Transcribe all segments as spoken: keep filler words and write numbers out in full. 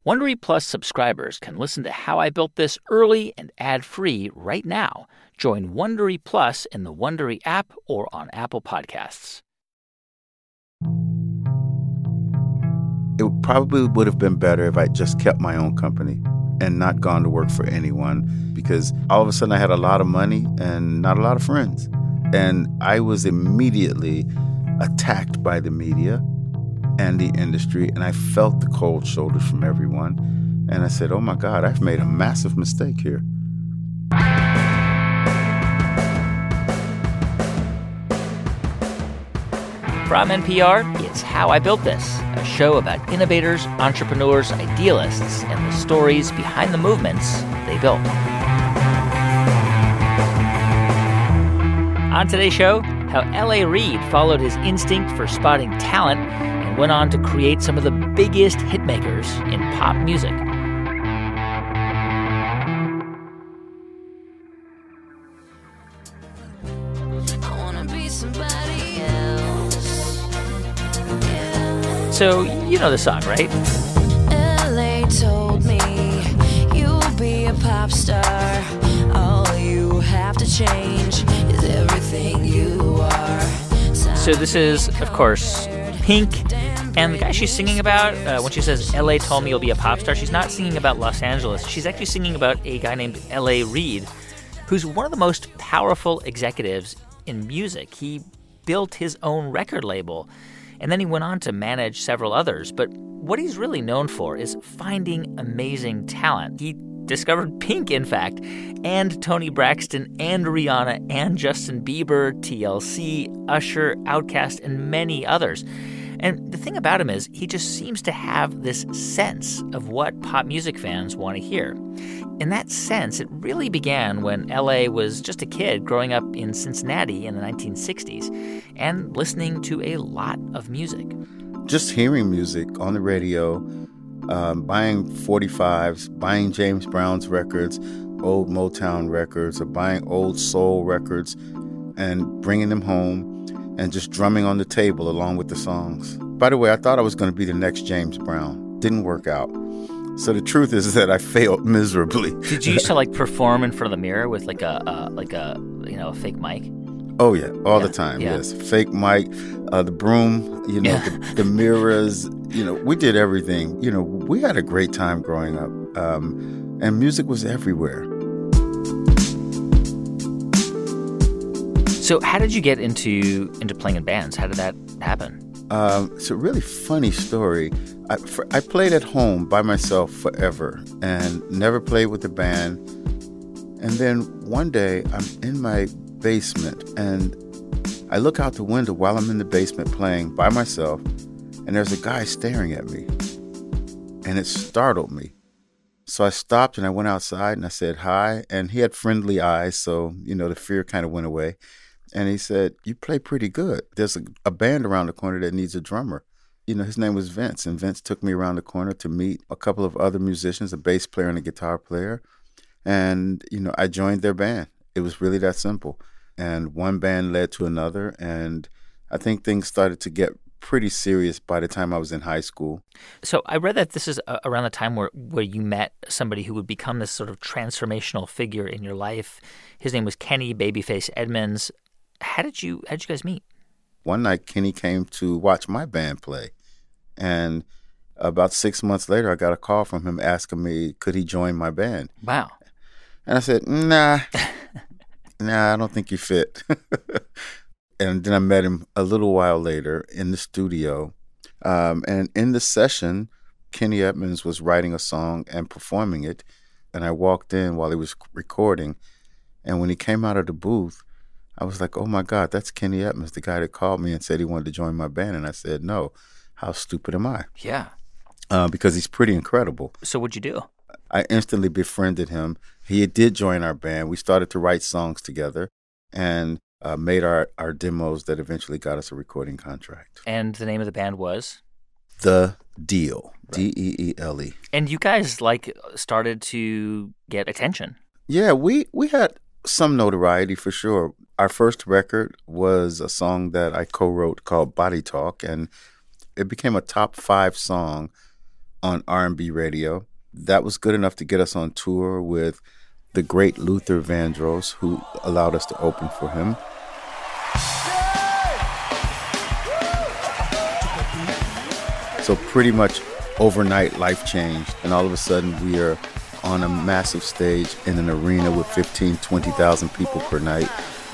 Wondery Plus subscribers can listen to How I Built This early and ad-free right now. Join Wondery Plus in the Wondery app or on Apple Podcasts. It probably would have been better if I just kept my own company and not gone to work for anyone, because all of a sudden I had a lot of money and not a lot of friends. And I was immediately attacked by the media and the industry, and I felt the cold shoulders from everyone. And I said, oh my God, I've made a massive mistake here. From N P R, it's How I Built This, a show about innovators, entrepreneurs, idealists, and the stories behind the movements they built. On today's show, how L A. Reid followed his instinct for spotting talent and went on to create some of the biggest hitmakers in pop music. So, you know the song, right? L A told me you'll be a pop star. All you have to change is everything you are. So this is, of course, Pink. And the guy she's singing about, uh, when she says, L A told me you'll be a pop star, she's not singing about Los Angeles. She's actually singing about a guy named L A. Reid, who's one of the most powerful executives in music. He built his own record label. And then he went on to manage several others. But what he's really known for is finding amazing talent. He discovered Pink, in fact, and Toni Braxton, and Rihanna, and Justin Bieber, T L C, Usher, Outkast, and many others. And the thing about him is he just seems to have this sense of what pop music fans want to hear. In that sense, it really began when L A was just a kid growing up in Cincinnati in the nineteen sixties and listening to a lot of music. Just hearing music on the radio, um, buying forty-fives, buying James Brown's records, old Motown records, or buying old soul records and bringing them home and just drumming on the table along with the songs. By the way, I thought I was going to be the next James Brown. Didn't work out. So the truth is that I failed miserably. Did you used to like perform in front of the mirror with like a uh, like a you know a fake mic? Oh yeah, all yeah, the time. Yeah. Yes, fake mic, uh, the broom, you know, yeah. the, the mirrors. You know, we did everything. You know, we had a great time growing up, um, and music was everywhere. So how did you get into into playing in bands? How did that happen? Um, it's a really funny story. I, for, I played at home by myself forever and never played with a band. And then one day I'm in my basement and I look out the window while I'm in the basement playing by myself, and there's a guy staring at me. And it startled me. So I stopped and I went outside and I said hi. And he had friendly eyes, so, you know, the fear kind of went away. And he said, you play pretty good. There's a, a band around the corner that needs a drummer. You know, his name was Vince, and Vince took me around the corner to meet a couple of other musicians, a bass player and a guitar player. And, you know, I joined their band. It was really that simple. And one band led to another, and I think things started to get pretty serious by the time I was in high school. So I read that this is uh, around the time where, where you met somebody who would become this sort of transformational figure in your life. His name was Kenny Babyface Edmonds. How did you how did you guys meet? One night, Kenny came to watch my band play. And about six months later, I got a call from him asking me, could he join my band? Wow. And I said, nah, nah, I don't think you fit. And then I met him a little while later in the studio. Um, and in the session, Kenny Edmonds was writing a song and performing it. And I walked in while he was recording. And when he came out of the booth, I was like, oh, my God, that's Kenny Edmonds, the guy that called me and said he wanted to join my band. And I said, no, how stupid am I? Yeah. Uh, because he's pretty incredible. So what'd you do? I instantly befriended him. He did join our band. We started to write songs together and uh, made our, our demos that eventually got us a recording contract. And the name of the band was? The Deal. Right. D E E L E. And you guys, like, started to get attention. Yeah, we, we had some notoriety for sure. Our first record was a song that I co-wrote called Body Talk, and it became a top five song on R and B radio. That was good enough to get us on tour with the great Luther Vandross, who allowed us to open for him. So pretty much overnight, life changed, and all of a sudden we are on a massive stage in an arena with fifteen, twenty thousand people per night.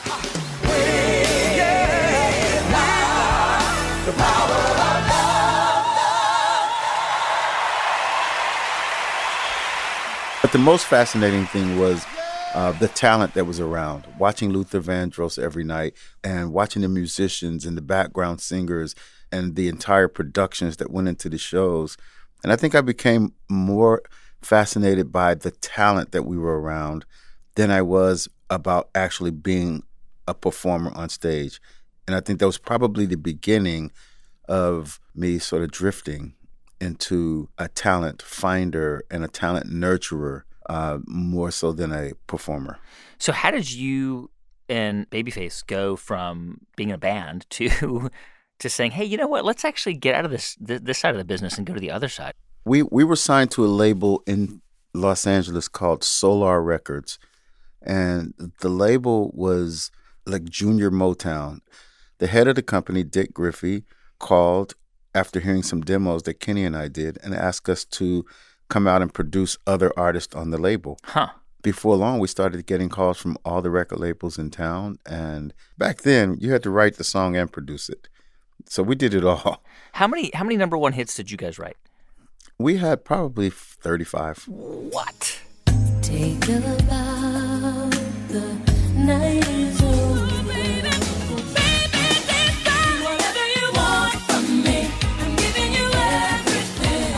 But the most fascinating thing was uh, the talent that was around, watching Luther Vandross every night and watching the musicians and the background singers and the entire productions that went into the shows. And I think I became more fascinated by the talent that we were around than I was about actually being a performer on stage. And I think that was probably the beginning of me sort of drifting into a talent finder and a talent nurturer, uh, more so than a performer. So how did you and Babyface go from being a band to to saying, hey, you know what, let's actually get out of this this side of the business and go to the other side? We we were signed to a label in Los Angeles called Solar Records, and the label was like junior Motown. The head of the company, Dick Griffey, called after hearing some demos that Kenny and I did and asked us to come out and produce other artists on the label. Huh. Before long, we started getting calls from all the record labels in town, and back then, you had to write the song and produce it. So we did it all. How many how many number one hits did you guys write? We had probably thirty-five. What? Take a bow, the night is over. Baby, baby, decide whatever you want from me. I'm giving you everything.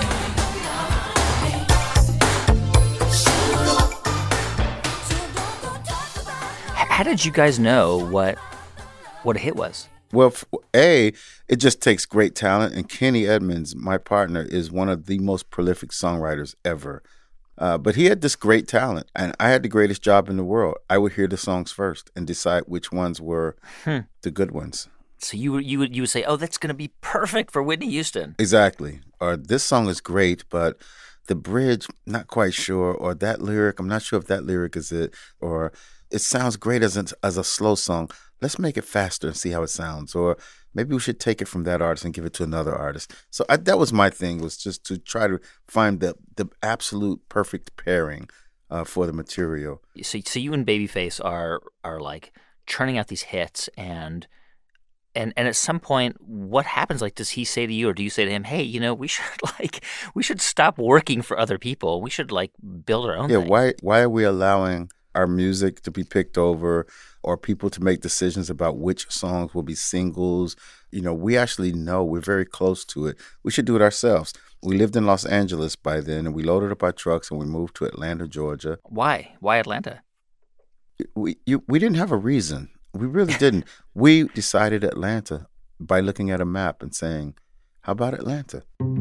How did you guys know what what a hit was? Well, A, it just takes great talent, and Kenny Edmonds, my partner, is one of the most prolific songwriters ever. Uh, but he had this great talent, and I had the greatest job in the world. I would hear the songs first and decide which ones were hmm. the good ones. So you would you would you would say, oh, that's going to be perfect for Whitney Houston. Exactly. Or this song is great, but the bridge, not quite sure. Or that lyric, I'm not sure if that lyric is it. Or it sounds great as a, as a slow song. Let's make it faster and see how it sounds. Or maybe we should take it from that artist and give it to another artist. So I, that was my thing, was just to try to find the the absolute perfect pairing uh, for the material. So, so you and Babyface are are like churning out these hits, and and and at some point, what happens? Like, does he say to you, or do you say to him, "Hey, you know, we should like we should stop working for other people. We should like build our own." Yeah. thing. Why why are we allowing our music to be picked over, or people to make decisions about which songs will be singles? You know, we actually know, we're very close to it. We should do it ourselves. We lived in Los Angeles by then, and we loaded up our trucks and we moved to Atlanta, Georgia. Why? Why Atlanta? We you, we didn't have a reason. We really didn't. We decided Atlanta by looking at a map and saying, how about Atlanta?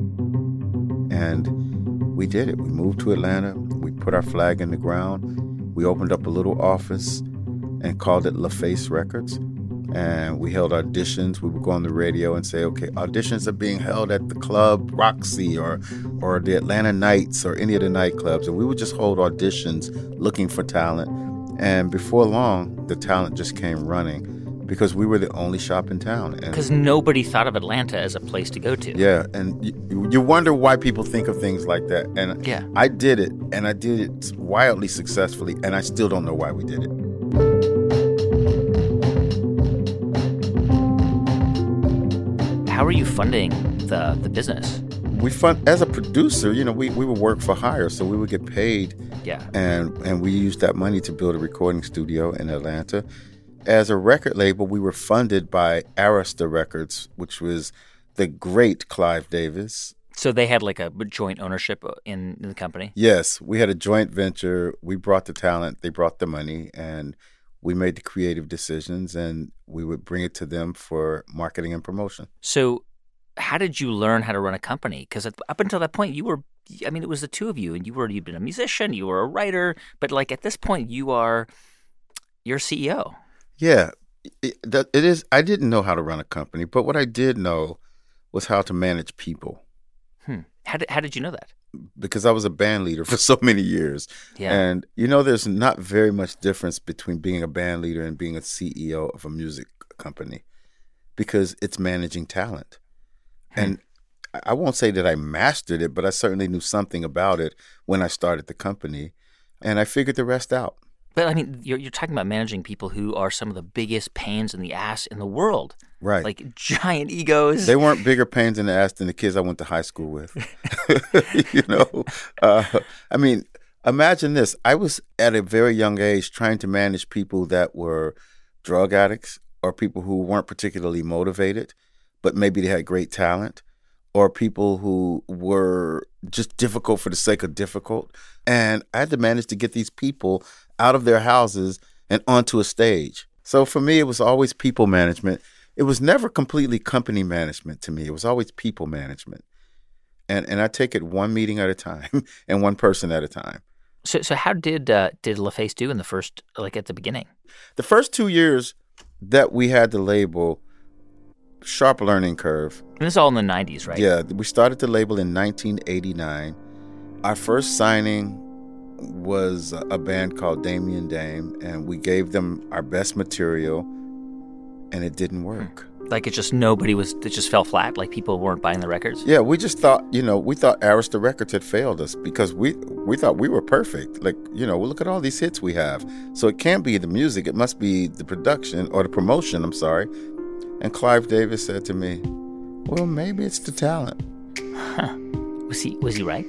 And we did it. We moved to Atlanta. We put our flag in the ground. We opened up a little office and called it LaFace Records. And we held auditions. We would go on the radio and say, okay, auditions are being held at the club Roxy or or the Atlanta Nights or any of the nightclubs. And we would just hold auditions looking for talent. And before long, the talent just came running because we were the only shop in town. Because nobody thought of Atlanta as a place to go to. Yeah, and you, you wonder why people think of things like that. And yeah. I did it, and I did it wildly successfully, and I still don't know why we did it. How are you funding the the business? We fund, as a producer, you know, we, we would work for hire, so we would get paid. Yeah. And and we used that money to build a recording studio in Atlanta. As a record label, we were funded by Arista Records, which was the great Clive Davis. So they had like a joint ownership in, in the company? Yes, we had a joint venture. We brought the talent, they brought the money, and we made the creative decisions, and we would bring it to them for marketing and promotion. So how did you learn how to run a company? Because up until that point, you were, I mean, it was the two of you, and you were, you'd been a musician, you were a writer, but like at this point, you are, you're C E O. Yeah, it, that, it is. I didn't know how to run a company, but what I did know was how to manage people. Hmm. How did, how did you know that? Because I was a band leader for so many years. Yeah. And, you know, there's not very much difference between being a band leader and being a C E O of a music company because it's managing talent. Hmm. And I won't say that I mastered it, but I certainly knew something about it when I started the company. And I figured the rest out. But, I mean, you're, you're talking about managing people who are some of the biggest pains in the ass in the world. Right. Like giant egos. They weren't bigger pains in the ass than the kids I went to high school with. You know? Uh, I mean, imagine this. I was at a very young age trying to manage people that were drug addicts or people who weren't particularly motivated, but maybe they had great talent, or people who were just difficult for the sake of difficult. And I had to manage to get these people out of their houses and onto a stage. So for me, it was always people management. It was never completely company management to me. It was always people management. And and I take it one meeting at a time and one person at a time. So so how did uh, did LaFace do in the first, like at the beginning? The first two years that we had the label, sharp learning curve. And this is all in the nineties, right? Yeah, we started the label in nineteen eighty-nine. Our first signing was a band called Damien Dame, and we gave them our best material, and it didn't work. Like it just nobody was, it just fell flat, like people weren't buying the records? Yeah, we just thought, you know, we thought Arista Records had failed us because we we thought we were perfect. Like, you know, well, look at all these hits we have. So it can't be the music, it must be the production or the promotion, I'm sorry. And Clive Davis said to me, well, maybe it's the talent. Huh. Was he, was he right?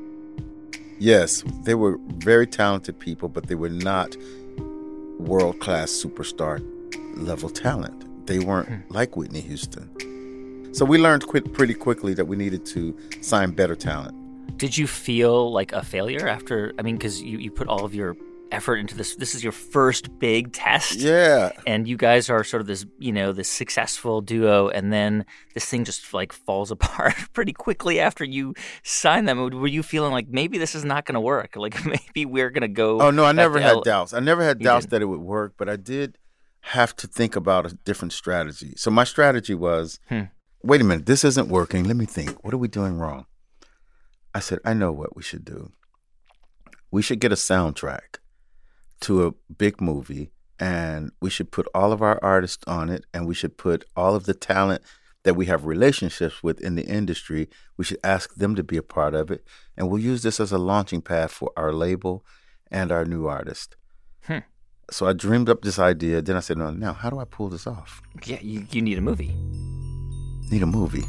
Yes, they were very talented people, but they were not world-class superstar level talent. They weren't hmm. like Whitney Houston. So we learned quit pretty quickly that we needed to sign better talent. Did you feel like a failure after, I mean, because you, you put all of your effort into this. This is your first big test. Yeah. And you guys are sort of this, you know, this successful duo, and then this thing just like falls apart pretty quickly after you sign them. Were you feeling like maybe this is not going to work? Like maybe we're going to go. Oh, no, I never had L- doubts. I never had you doubts didn't. that it would work, but I did have to think about a different strategy. So my strategy was, hmm. wait a minute, this isn't working. Let me think. What are we doing wrong? I said, I know what we should do. We should get a soundtrack to a big movie, and we should put all of our artists on it, and we should put all of the talent that we have relationships with in the industry. We should ask them to be a part of it, and we'll use this as a launching pad for our label and our new artist. Hmm. So I dreamed up this idea. Then I said, no, now how do I pull this off? Yeah, you, you need a movie. Need a movie.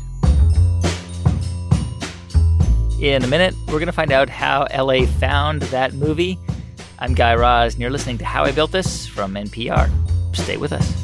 In a minute, we're going to find out how L A found that movie. I'm Guy Raz, and you're listening to How I Built This from N P R. Stay with us.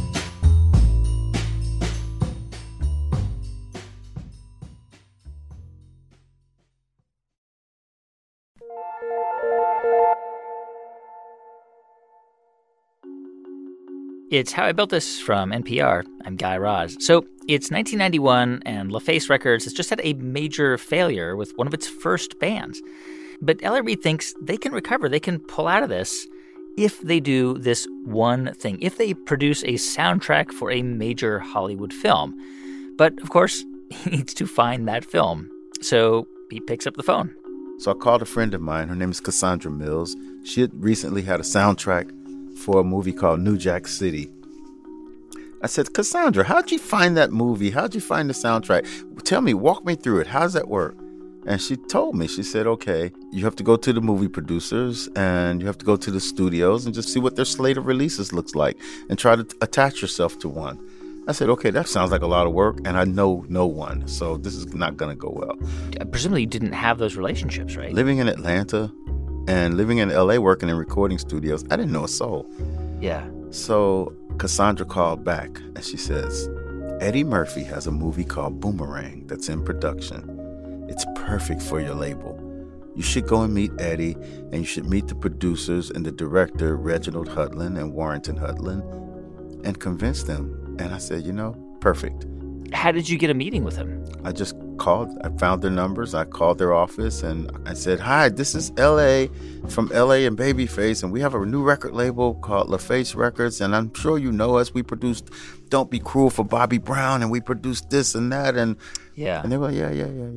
It's How I Built This from N P R. I'm Guy Raz. So it's nineteen ninety-one, and LaFace Records has just had a major failure with one of its first bands. But L A. Reid thinks they can recover, they can pull out of this if they do this one thing, if they produce a soundtrack for a major Hollywood film. But, of course, he needs to find that film. So he picks up the phone. So I called a friend of mine. Her name is Cassandra Mills. She had recently had a soundtrack for a movie called New Jack City. I said, Cassandra, how'd you find that movie? How'd you find the soundtrack? Tell me, walk me through it. How does that work? And she told me, she said, okay, you have to go to the movie producers and you have to go to the studios and just see what their slate of releases looks like and try to t- attach yourself to one. I said, okay, that sounds like a lot of work, and I know no one, so this is not going to go well. Presumably you didn't have those relationships, right? Living in Atlanta and living in L A working in recording studios, I didn't know a soul. Yeah. So Cassandra called back and she says, Eddie Murphy has a movie called Boomerang that's in production. It's perfect for your label. You should go and meet Eddie, and you should meet the producers and the director, Reginald Hudlin and Warrington Hudlin, and convince them. And I said, you know, perfect. How did you get a meeting with him? I just called. I found their numbers. I called their office, and I said, hi, this is L A from L A and Babyface, and we have a new record label called LaFace Records, and I'm sure you know us. We produced Don't Be Cruel for Bobby Brown, and we produced this and that. And yeah, and they were, yeah, yeah, yeah, yeah.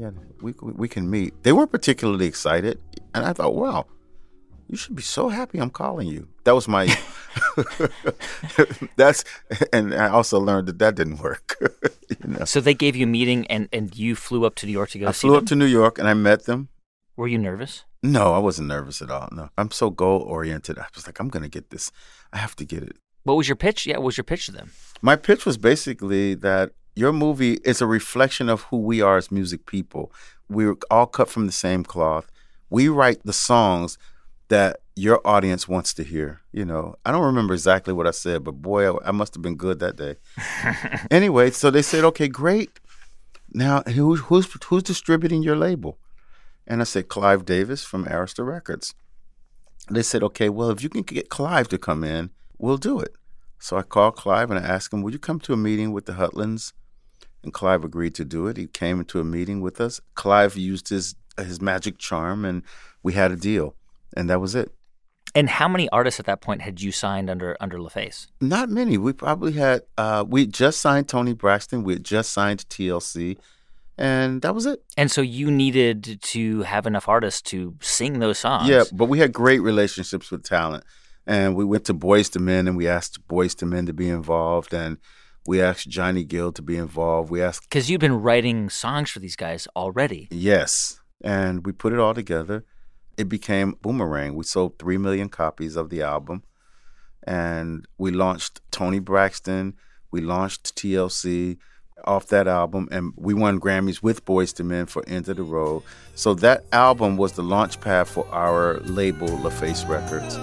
we we can meet. They weren't particularly excited, and I thought, wow, you should be so happy I'm calling you. That was my. That's, and I also learned that that didn't work. You know? So they gave you a meeting, and, and you flew up to New York to go I see flew them? up to New York and I met them. Were you nervous? No, I wasn't nervous at all. No, I'm so goal oriented. I was like, I'm gonna get this. I have to get it. What was your pitch? Yeah, what was your pitch to them? My pitch was basically that your movie is a reflection of who we are as music people. We're all cut from the same cloth. We write the songs that your audience wants to hear. You know, I don't remember exactly what I said, but boy, I, I must have been good that day. Anyway, so they said, okay, great. Now, who, who's who's distributing your label? And I said, Clive Davis from Arista Records. They said, okay, well, if you can get Clive to come in, we'll do it. So I called Clive and I asked him, would you come to a meeting with the Hutlands? And Clive agreed to do it. He came into a meeting with us. Clive used his his magic charm, and we had a deal. And that was it. And how many artists at that point had you signed under under LaFace? Not many. We probably had, uh, we just signed Tony Braxton. We had just signed T L C. And that was it. And so you needed to have enough artists to sing those songs. Yeah, but we had great relationships with talent. And we went to Boyz two Men and we asked Boyz two Men to be involved. And we asked Johnny Gill to be involved. We asked... Because you've been writing songs for these guys already. Yes. And we put it all together. It became Boomerang. We sold three million copies of the album. And we launched Tony Braxton. We launched T L C off that album, and we won Grammys with Boyz two Men for End of the Road. So that album was the launch pad for our label, LaFace Records.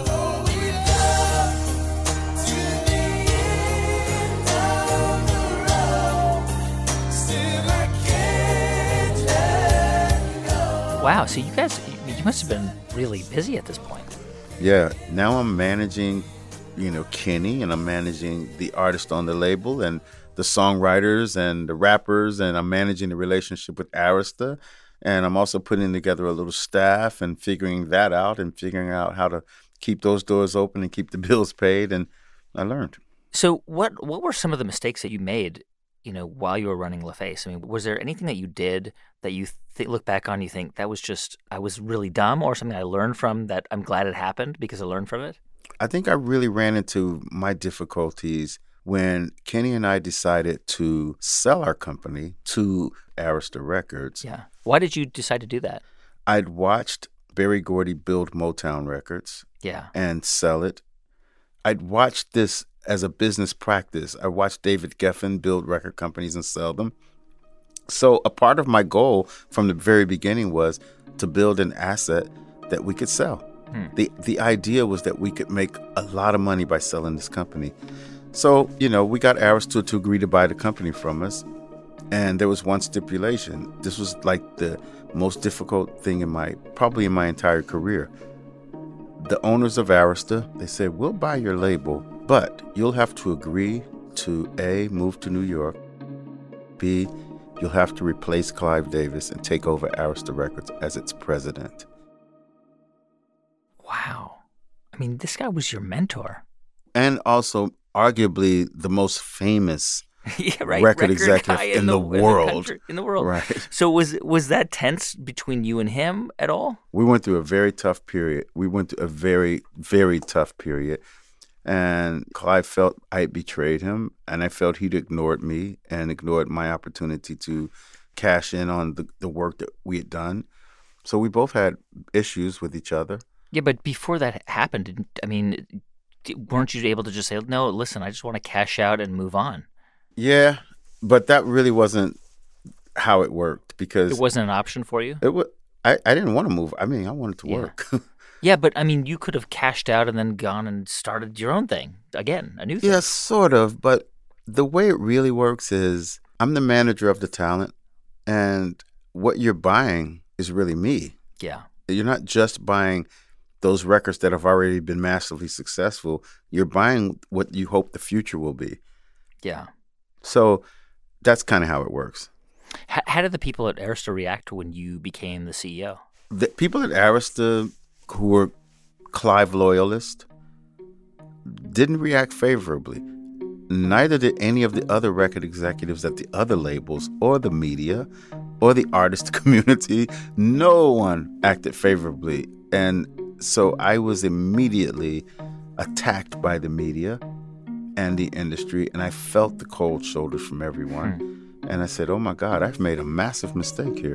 Wow, so you guys, you must have been really busy at this point. Yeah, now I'm managing, you know, Kenny, and I'm managing the artist on the label, and the songwriters and the rappers, and I'm managing the relationship with Arista, and I'm also putting together a little staff and figuring that out and figuring out how to keep those doors open and keep the bills paid, and I learned. So what what were some of the mistakes that you made, you know, while you were running LaFace? I mean, was there anything that you did that you th- look back on and you think that was just, I was really dumb, or something I learned from that I'm glad it happened because I learned from it? I think I really ran into my difficulties when Kenny and I decided to sell our company to Arista Records. Yeah. Why did you decide to do that? I'd watched Berry Gordy build Motown Records Yeah. and sell it. I'd watched this as a business practice. I watched David Geffen build record companies and sell them. So a part of my goal from the very beginning was to build an asset that we could sell. Hmm. The the idea was that we could make a lot of money by selling this company. So, you know, we got Arista to agree to buy the company from us. And there was one stipulation. This was like the most difficult thing in my, probably in my entire career. The owners of Arista, they said, we'll buy your label, but you'll have to agree to A, move to New York, B, you'll have to replace Clive Davis and take over Arista Records as its president. Wow. I mean, this guy was your mentor. And also arguably the most famous yeah, right. record, record executive in, in the, the world. In the, country, in the world. Right. So was was that tense between you and him at all? We went through a very tough period. We went through a very, very tough period. And Clive felt I had betrayed him, and I felt he'd ignored me and ignored my opportunity to cash in on the, the work that we had done. So we both had issues with each other. Yeah, but before that happened, didn't, I mean, weren't you able to just say, no, listen, I just want to cash out and move on? Yeah, but that really wasn't how it worked because... It wasn't an option for you? It was, I, I didn't want to move. I mean, I wanted to yeah. work. Yeah, but I mean, you could have cashed out and then gone and started your own thing. Again, a new thing. Yeah, sort of. But the way it really works is I'm the manager of the talent, and what you're buying is really me. Yeah. You're not just buying those records that have already been massively successful. You're buying what you hope the future will be. Yeah. So that's kind of how it works. H- how did the people at Arista react when you became the C E O? The people at Arista who were Clive loyalists didn't react favorably. Neither did any of the other record executives at the other labels or the media. or the artist community. No one acted favorably. And so I was immediately attacked by the media and the industry, and I felt the cold shoulders from everyone. Hmm. And I said, oh my God, I've made a massive mistake here.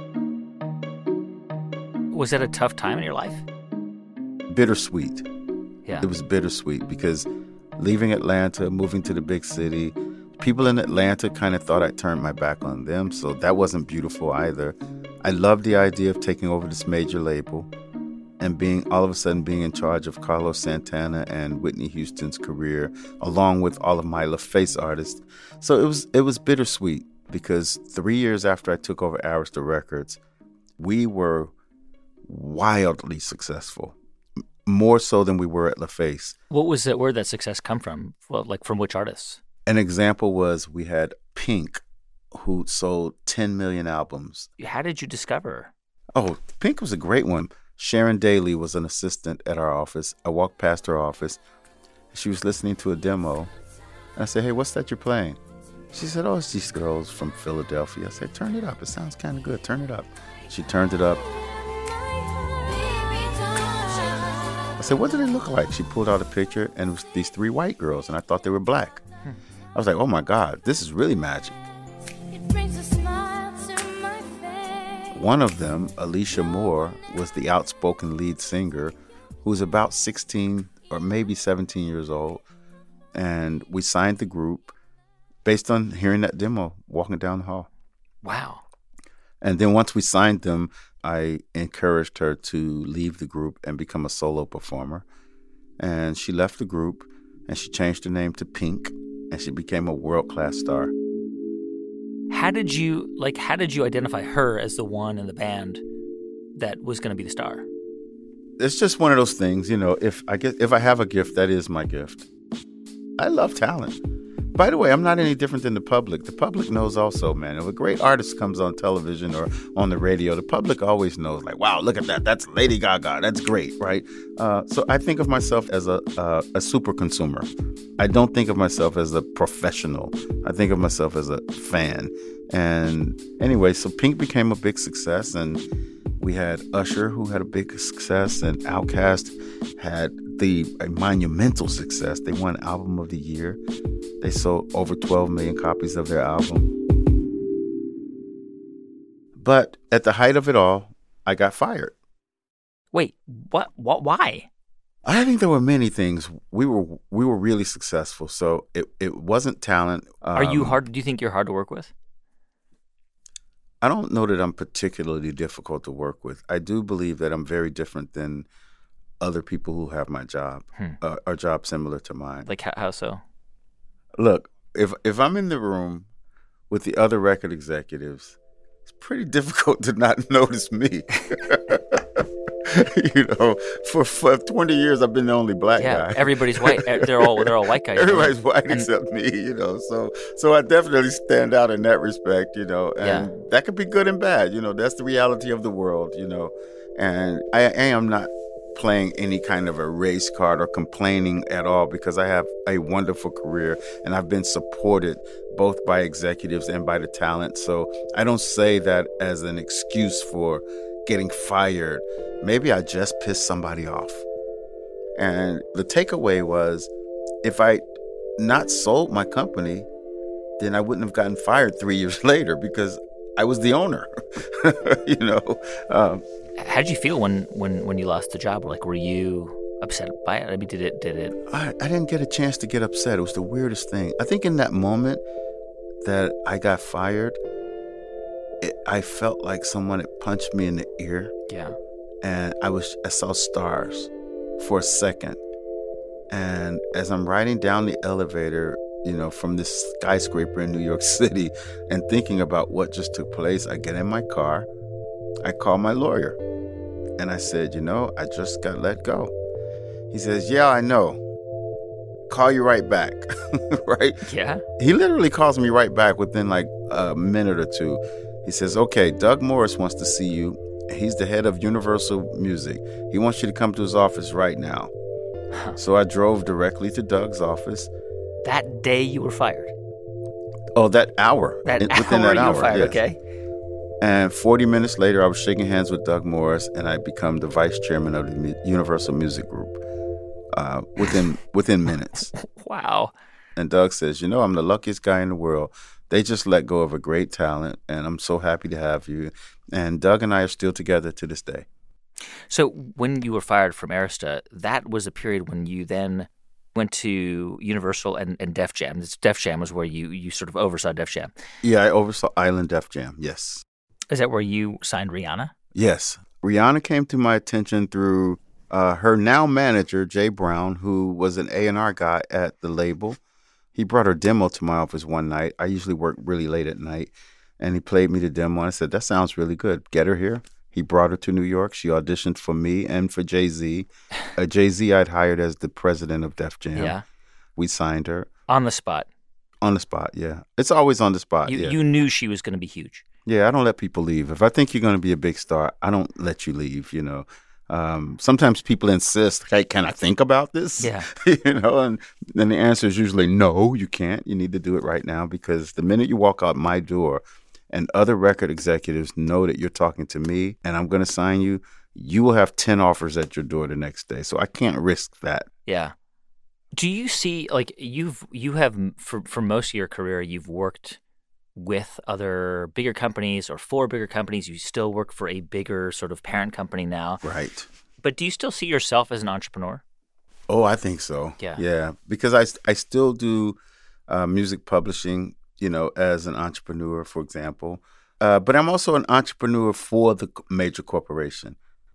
Was that a tough time in your life? Bittersweet. Yeah. It was bittersweet because leaving Atlanta, moving to the big city, people in Atlanta kind of thought I turned my back on them, so that wasn't beautiful either. I loved the idea of taking over this major label and being all of a sudden being in charge of Carlos Santana and Whitney Houston's career, along with all of my LaFace artists. So it was it was bittersweet because three years after I took over Arista Records, we were wildly successful, more so than we were at LaFace. What was it? Where did that success come from? Well, like from which artists? An example was we had Pink, who sold ten million albums. How did you discover her? Oh, Pink was a great one. Sharon Daly was an assistant at our office. I walked past her office. She was listening to a demo. And I said, hey, what's that you're playing? She said, oh, it's these girls from Philadelphia. I said, turn it up. It sounds kind of good. Turn it up. She turned it up. I said, what do they look like? She pulled out a picture, and it was these three white girls, and I thought they were black. Hmm. I was like, oh, my God, this is really magic. One of them, Alicia Moore, was the outspoken lead singer who was about sixteen or maybe seventeen years old. And we signed the group based on hearing that demo walking down the hall. Wow. And then once we signed them, I encouraged her to leave the group and become a solo performer. And she left the group and she changed her name to Pink and she became a world-class star. How did you, like, how did you identify her as the one in the band that was going to be the star? It's just one of those things, you know, if I get, if I have a gift, that is my gift. I love talent. By the way, I'm not any different than the public. The public knows also, man. If a great artist comes on television or on the radio, the public always knows, like, wow, look at that. That's Lady Gaga. That's great, right? Uh, so I think of myself as a, uh, a super consumer. I don't think of myself as a professional. I think of myself as a fan. And anyway, so Pink became a big success, and we had Usher, who had a big success, and Outkast had the a monumental success. They won Album of the Year. They sold over twelve million copies of their album. But at the height of it all, I got fired. Wait, what? What? Why? I think there were many things. We were we were really successful, so it, it wasn't talent. Um, Are you hard? Do you think you're hard to work with? I don't know that I'm particularly difficult to work with. I do believe that I'm very different than other people who have my job, hmm. uh, or job similar to mine. Like how, how so? Look, if if I'm in the room with the other record executives, it's pretty difficult to not notice me. You know, for, for twenty years I've been the only black yeah, guy. Yeah, everybody's white. They're all they're all white guys. Everybody's white and, except me. You know, so so I definitely stand out in that respect. You know, and yeah. that could be good and bad. You know, that's the reality of the world. You know, and I, I am not playing any kind of a race card or complaining at all because I have a wonderful career and I've been supported both by executives and by the talent. So I don't say that as an excuse for getting fired. Maybe I just pissed somebody off. And the takeaway was, if I not sold my company, then I wouldn't have gotten fired three years later because I was the owner. You know. Um, How did you feel when, when, when you lost the job? Like, were you upset by it? I mean, did it did it? I, I didn't get a chance to get upset. It was the weirdest thing. I think in that moment that I got fired, it, I felt like someone had punched me in the ear. Yeah. And I was I saw stars for a second. And as I'm riding down the elevator, you know, from this skyscraper in New York City and thinking about what just took place, I get in my car, I call my lawyer, and I said, you know, I just got let go. He says, yeah, I know. Call you right back. Right? Yeah. He literally calls me right back within like a minute or two. He says, okay, Doug Morris wants to see you. He's the head of Universal Music. He wants you to come to his office right now. Huh. So I drove directly to Doug's office. That day you were fired? Oh, that hour. That in, hour within that you hour, were fired, yes. Okay. And forty minutes later, I was shaking hands with Doug Morris, and I become the vice chairman of the Mu- Universal Music Group uh, within within minutes. Wow. And Doug says, you know, I'm the luckiest guy in the world. They just let go of a great talent, and I'm so happy to have you. And Doug and I are still together to this day. So when you were fired from Arista, that was a period when you then went to Universal and, and Def Jam. This Def Jam was where you, you sort of oversaw Def Jam. Yeah, I oversaw Island Def Jam, yes. Is that where you signed Rihanna? Yes. Rihanna came to my attention through uh, her now manager, Jay Brown, who was an A and R guy at the label. He brought her demo to my office one night. I usually work really late at night. And he played me the demo, and I said, that sounds really good. Get her here. He brought her to New York. She auditioned for me and for Jay-Z. Uh, Jay-Z I'd hired as the president of Def Jam. Yeah. We signed her. On the spot. On the spot, yeah. It's always on the spot, You, yeah. you knew she was going to be huge. Yeah, I don't let people leave. If I think you're going to be a big star, I don't let you leave, you know. Um, sometimes people insist, hey, can I think about this? Yeah. you know, and then the answer is usually no, you can't. You need to do it right now, because the minute you walk out my door and other record executives know that you're talking to me and I'm going to sign you, you will have ten offers at your door the next day. So I can't risk that. Yeah. Do you see, like, you've, you have, for, for most of your career, you've worked with other bigger companies or for bigger companies. You still work for a bigger sort of parent company now. Right. But do you still see yourself as an entrepreneur? Oh, I think so. Yeah. Yeah. Because I, I still do uh, music publishing, you know, as an entrepreneur, for example. Uh, but I'm also an entrepreneur for the major corporation.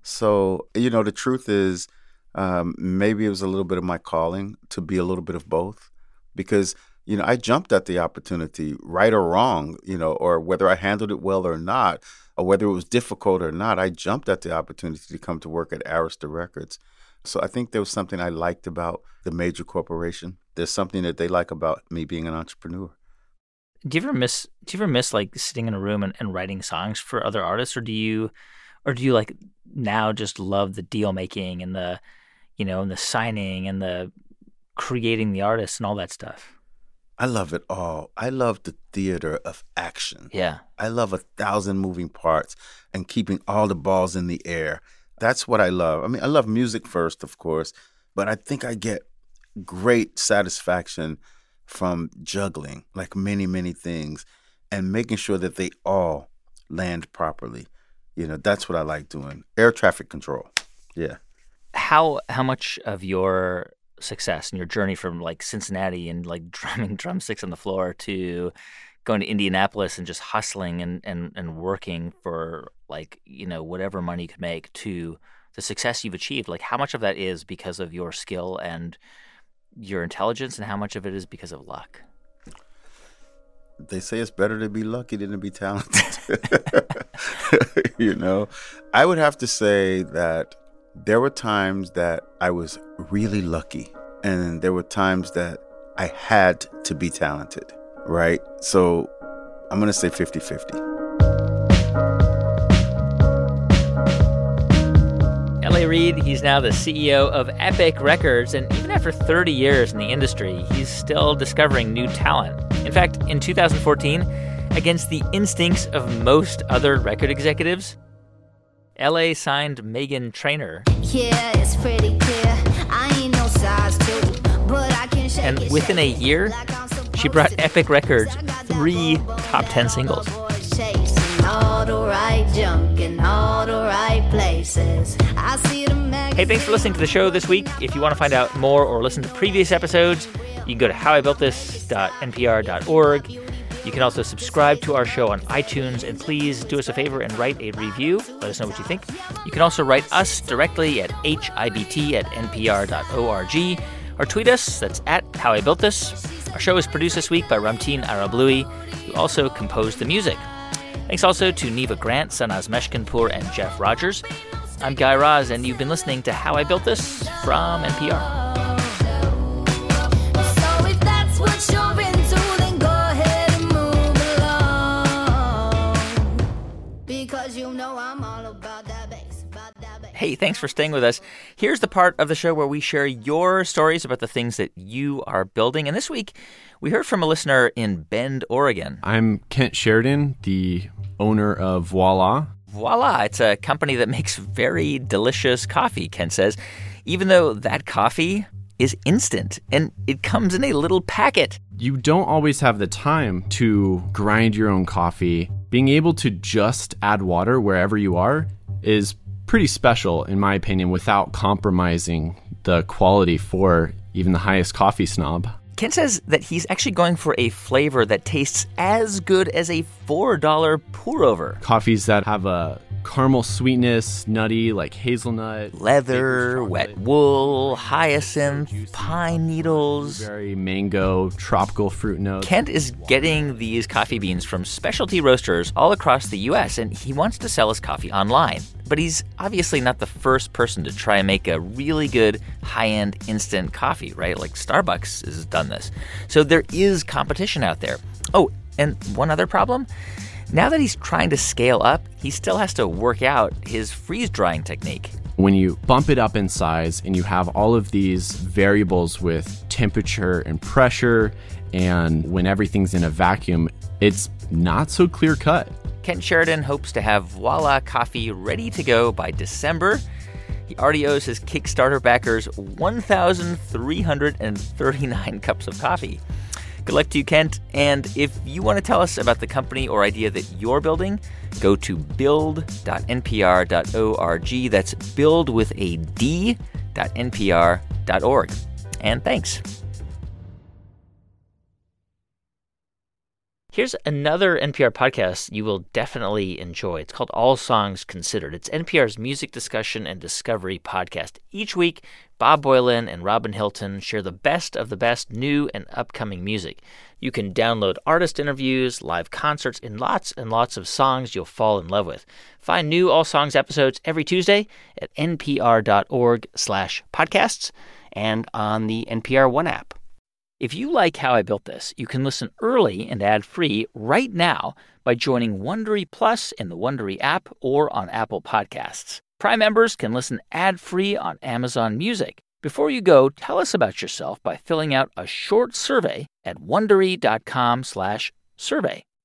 So, you know, the truth is um, maybe it was a little bit of my calling to be a little bit of both, because you know, I jumped at the opportunity, right or wrong, you know, or whether I handled it well or not, or whether it was difficult or not, I jumped at the opportunity to come to work at Arista Records. So I think there was something I liked about the major corporation. There's something that they like about me being an entrepreneur. Do you ever miss, do you ever miss like sitting in a room and, and writing songs for other artists, or do you, or do you like now just love the deal making and the, you know, and the signing and the creating the artists and all that stuff? I love it all. I love the theater of action. Yeah. I love a thousand moving parts and keeping all the balls in the air. That's what I love. I mean, I love music first, of course, but I think I get great satisfaction from juggling, like many, many things, and making sure that they all land properly. You know, that's what I like doing. Air traffic control. Yeah. How how much of your success and your journey from like Cincinnati and like drumming drumsticks on the floor to going to Indianapolis and just hustling and, and, and working for like, you know, whatever money you could make to the success you've achieved, like how much of that is because of your skill and your intelligence, and how much of it is because of luck? They say it's better to be lucky than to be talented. You know, I would have to say that there were times that I was really lucky, and there were times that I had to be talented, right? So I'm going to say fifty-fifty. L A. Reid, he's now the C E O of Epic Records, and even after thirty years in the industry, he's still discovering new talent. In fact, in two thousand fourteen, against the instincts of most other record executives, L A signed Meghan Trainor. Yeah, it's pretty clear. I ain't no size two, but I can shake And it, within a shake it year, like I'm supposed she brought to. Epic Records I got that three bubble top that ten all singles. the boys chasing, all the right junk in all the right places. I see the magazine. Hey, thanks for listening to the show this week. If you want to find out more or listen to previous episodes, you can go to how I built this dot n p r dot org. You can also subscribe to our show on iTunes, and please do us a favor and write a review. Let us know what you think. You can also write us directly at H I B T at n p r dot org, or tweet us. That's at How I Built This. Our show is produced this week by Ramtin Arablouei, who also composed the music. Thanks also to Neva Grant, Sanaz Meshkinpour, and Jeff Rogers. I'm Guy Raz, and you've been listening to How I Built This from N P R. So if that's what you're into, then go ahead and move along. Because you know I'm all about that bass, about that bass. Hey, thanks for staying with us. Here's the part of the show where we share your stories about the things that you are building. And this week, we heard from a listener in Bend, Oregon. I'm Kent Sheridan, the owner of Voila. Voila, it's a company that makes very delicious coffee, Kent says, even though that coffee is instant and it comes in a little packet. You don't always have the time to grind your own coffee. Being able to just add water wherever you are is pretty special, in my opinion, without compromising the quality for even the highest coffee snob. Ken says that he's actually going for a flavor that tastes as good as a four dollar pour-over. Coffees that have a caramel sweetness, nutty, like hazelnut, leather, wet wool, hyacinth, pine needles, very mango, tropical fruit notes. Kent is getting these coffee beans from specialty roasters all across the U S, and he wants to sell his coffee online. But he's obviously not the first person to try and make a really good high-end instant coffee, right? Like Starbucks has done this. So there is competition out there. Oh, and one other problem? Now that he's trying to scale up, he still has to work out his freeze-drying technique. When you bump it up in size and you have all of these variables with temperature and pressure, and when everything's in a vacuum, it's not so clear-cut. Kent Sheridan hopes to have Voila coffee ready to go by December. He already owes his Kickstarter backers one thousand three hundred thirty-nine cups of coffee. Good luck to you, Kent. And if you want to tell us about the company or idea that you're building, go to build dot n p r dot org. That's build with a D dot N P R dot org. And thanks. Here's another N P R podcast you will definitely enjoy. It's called All Songs Considered. It's N P R's music discussion and discovery podcast. Each week, Bob Boilen and Robin Hilton share the best of the best new and upcoming music. You can download artist interviews, live concerts, and lots and lots of songs you'll fall in love with. Find new All Songs episodes every Tuesday at npr.org slash podcasts and on the N P R One app. If you like How I Built This, you can listen early and ad-free right now by joining Wondery Plus in the Wondery app or on Apple Podcasts. Prime members can listen ad-free on Amazon Music. Before you go, tell us about yourself by filling out a short survey at wondery dot com slash survey.